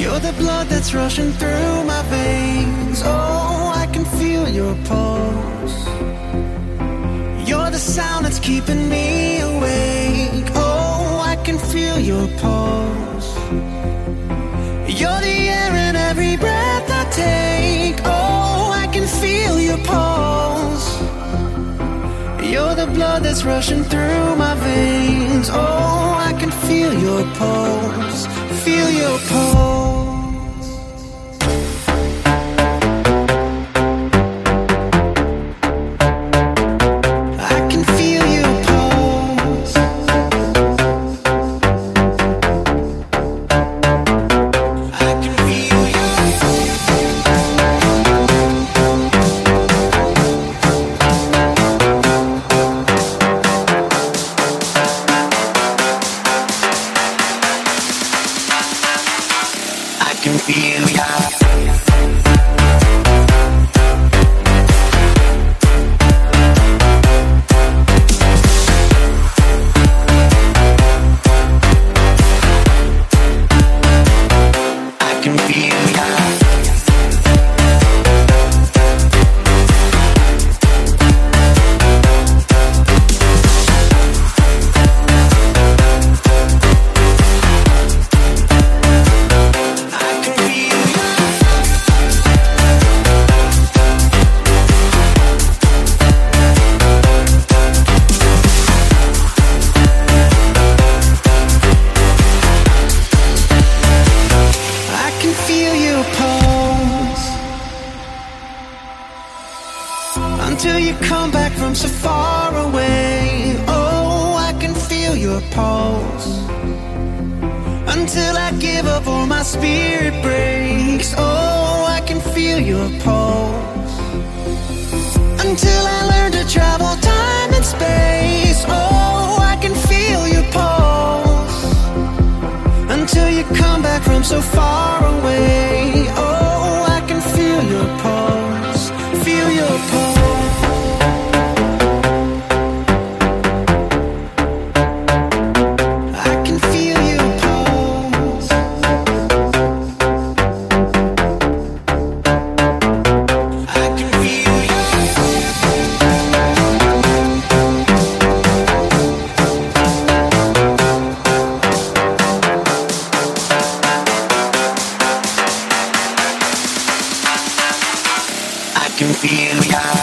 You're the blood that's rushing through my veins. Oh, I can feel your pulse. You're the sound that's keeping me awake. Oh, I can feel your pulse. You're the air in every breath I take. Oh, I can feel your pulse. You're the blood that's rushing through my veins. Oh, I can feel your pulse. Feel your pulse. Until you come back from so far away. Oh, I can feel your pulse. Until I give up or my spirit breaks. Oh, I can feel your pulse. Until I learn to travel time and space. Oh, I can feel your pulse. Until you come back from so far away. Oh, I can feel your pulse. Feel your pulse. I can feel ya.